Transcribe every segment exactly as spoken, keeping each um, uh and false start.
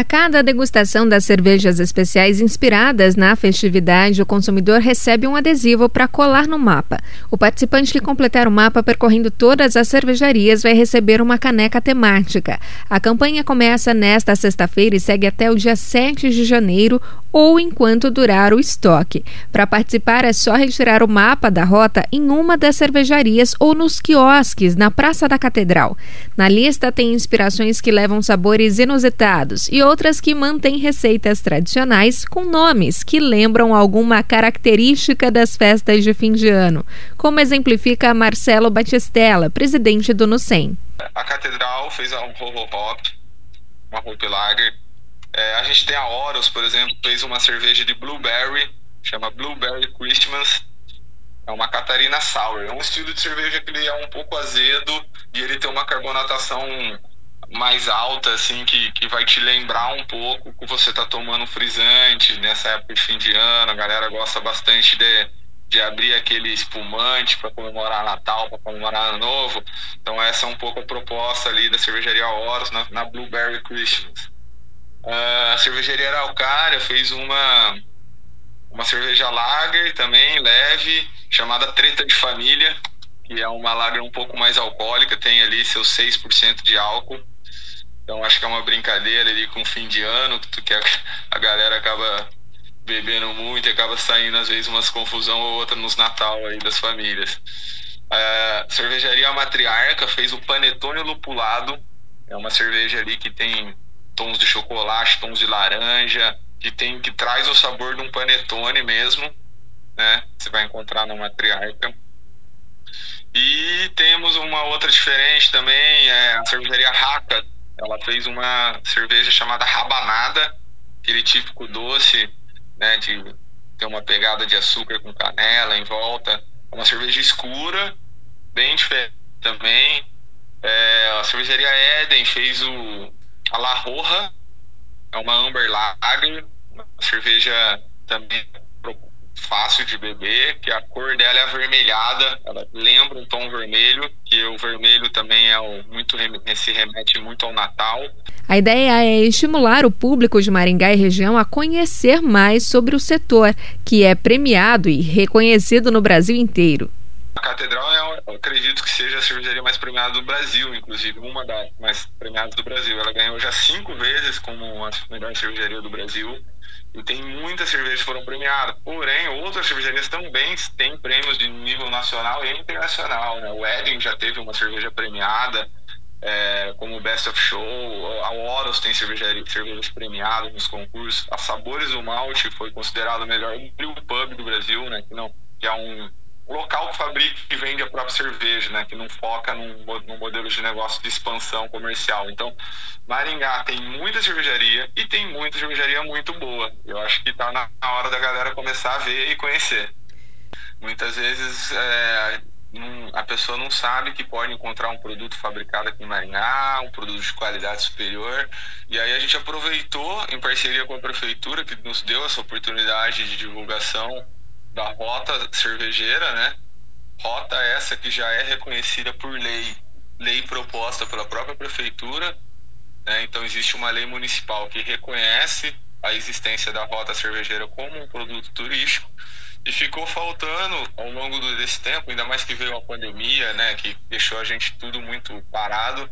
A cada degustação das cervejas especiais inspiradas na festividade, o consumidor recebe um adesivo para colar no mapa. O participante que completar o mapa percorrendo todas as cervejarias vai receber uma caneca temática. A campanha começa nesta sexta-feira e segue até o dia sete de janeiro ou enquanto durar o estoque. Para participar é só retirar o mapa da rota em uma das cervejarias ou nos quiosques na Praça da Catedral. Na lista tem inspirações que levam sabores inusitados e outras que mantêm receitas tradicionais com nomes que lembram alguma característica das festas de fim de ano, como exemplifica Marcelo Batistella, presidente do Nucem. A Catedral fez um Ho Ho Hop, uma Hop Lager. É, a gente tem a Horus, por exemplo, fez uma cerveja de Blueberry, chama Blueberry Christmas. É uma Catarina Sour. É um estilo de cerveja que ele é um pouco azedo e ele tem uma carbonatação mais alta, assim, que, que vai te lembrar um pouco que você tá tomando frisante nessa época de fim de ano. A galera gosta bastante de, de abrir aquele espumante para comemorar Natal, para comemorar Ano Novo. Então essa é um pouco a proposta ali da cervejaria Horus na, na Blueberry Christmas. Uh, a cervejaria Araucária fez uma, uma cerveja lager também, leve, chamada Treta de Família, que é uma lager um pouco mais alcoólica, tem ali seus seis por cento de álcool. Então acho que é uma brincadeira ali com fim de ano, que a galera acaba bebendo muito e acaba saindo às vezes umas confusão ou outra nos Natal aí das famílias. A cervejaria Matriarca fez o Panetone Lupulado, é uma cerveja ali que tem tons de chocolate, tons de laranja, que, tem, que traz o sabor de um panetone mesmo, né? Você vai encontrar na Matriarca. E temos uma outra diferente também, é a cervejaria Raca. Ela fez uma cerveja chamada Rabanada, aquele típico doce, né, de ter uma pegada de açúcar com canela em volta. É uma cerveja escura, bem diferente também. É, a cervejaria Eden fez o, a La Roja, é uma Amber Lager, uma cerveja também fácil de beber, que a cor dela é avermelhada, ela lembra um tom vermelho, que o vermelho também é o, muito, se remete muito ao Natal. A ideia é estimular o público de Maringá e região a conhecer mais sobre o setor, que é premiado e reconhecido no Brasil inteiro. A Catedral, eu acredito que seja a cervejaria mais premiada do Brasil, inclusive, uma das mais premiadas do Brasil. Ela ganhou já cinco vezes como a melhor cervejaria do Brasil. E tem muitas cervejas que foram premiadas. Porém, outras cervejarias também têm prêmios de nível nacional e internacional, né? O Eden já teve uma cerveja premiada, é, como o Best of Show. A Horus tem cervejas premiadas nos concursos. A Sabores do Malte foi considerado o melhor brew pub do Brasil, né? Que, não, que é um local que fabrica e vende a própria cerveja, né? Que não foca num, num modelo de negócio de expansão comercial. Então, Maringá tem muita cervejaria e tem muita cervejaria muito boa. Eu acho que está na hora da galera começar a ver e conhecer. Muitas vezes é, não, a pessoa não sabe que pode encontrar um produto fabricado aqui em Maringá, um produto de qualidade superior. E aí a gente aproveitou, em parceria com a prefeitura, que nos deu essa oportunidade de divulgação da rota cervejeira, né? Rota essa que já é reconhecida por lei, lei proposta pela própria prefeitura, né? Então existe uma lei municipal que reconhece a existência da rota cervejeira como um produto turístico e ficou faltando ao longo desse tempo, ainda mais que veio a pandemia, né? Que deixou a gente tudo muito parado,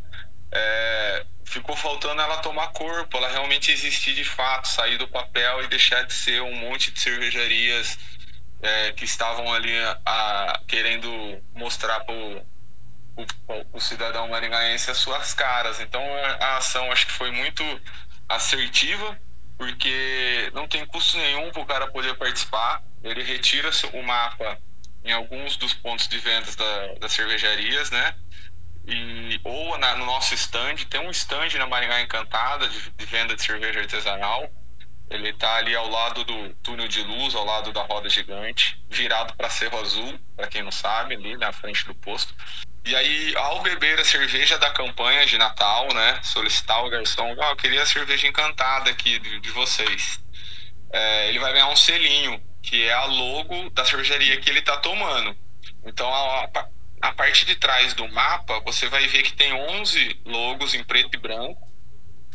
é, ficou faltando ela tomar corpo, ela realmente existir de fato, sair do papel e deixar de ser um monte de cervejarias É, que estavam ali a, a, querendo mostrar para o cidadão maringaense as suas caras. Então a, a ação acho que foi muito assertiva, porque não tem custo nenhum para o cara poder participar. Ele retira o mapa em alguns dos pontos de vendas da, das cervejarias, né? E, ou na, no nosso stand, tem um stand na Maringá Encantada de, de venda de cerveja artesanal. Ele está ali ao lado do túnel de luz, ao lado da roda gigante, virado para Cerro Azul, para quem não sabe, ali na frente do posto. E aí, ao beber a cerveja da campanha de Natal, né, solicitar ao garçom, oh, eu queria a cerveja encantada aqui de, de vocês. É, ele vai ganhar um selinho, que é a logo da cervejaria que ele está tomando. Então, a, a parte de trás do mapa, você vai ver que tem onze logos em preto e branco.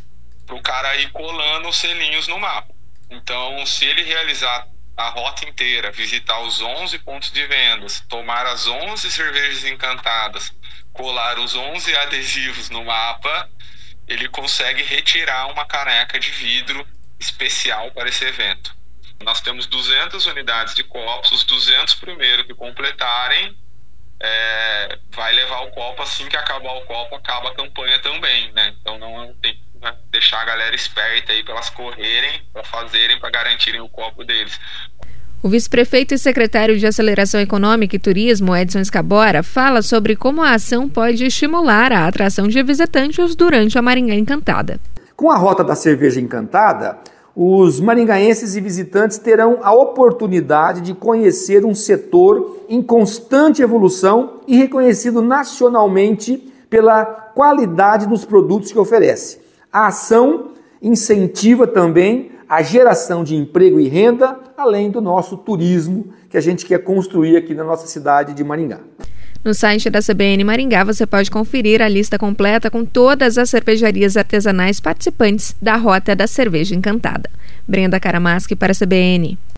para o cara ir colando os selinhos no mapa. Então, se ele realizar a rota inteira, visitar os onze pontos de vendas, tomar as onze cervejas encantadas, colar os onze adesivos no mapa, ele consegue retirar uma caneca de vidro especial para esse evento. Nós temos duzentas unidades de copos, os duzentos primeiros que completarem é, vai levar o copo. Assim que acabar o copo, acaba a campanha também, né? Então não tem que deixar a galera esperta aí para elas correrem, para fazerem, para garantirem o copo deles. O vice-prefeito e secretário de Aceleração Econômica e Turismo, Edson Escabora, fala sobre como a ação pode estimular a atração de visitantes durante a Maringá Encantada. Com a Rota da Cerveja Encantada, os maringaenses e visitantes terão a oportunidade de conhecer um setor em constante evolução e reconhecido nacionalmente pela qualidade dos produtos que oferece. A ação incentiva também a geração de emprego e renda, além do nosso turismo que a gente quer construir aqui na nossa cidade de Maringá. No site da C B N Maringá você pode conferir a lista completa com todas as cervejarias artesanais participantes da Rota da Cerveja Encantada. Brenda Karamaschi para a C B N.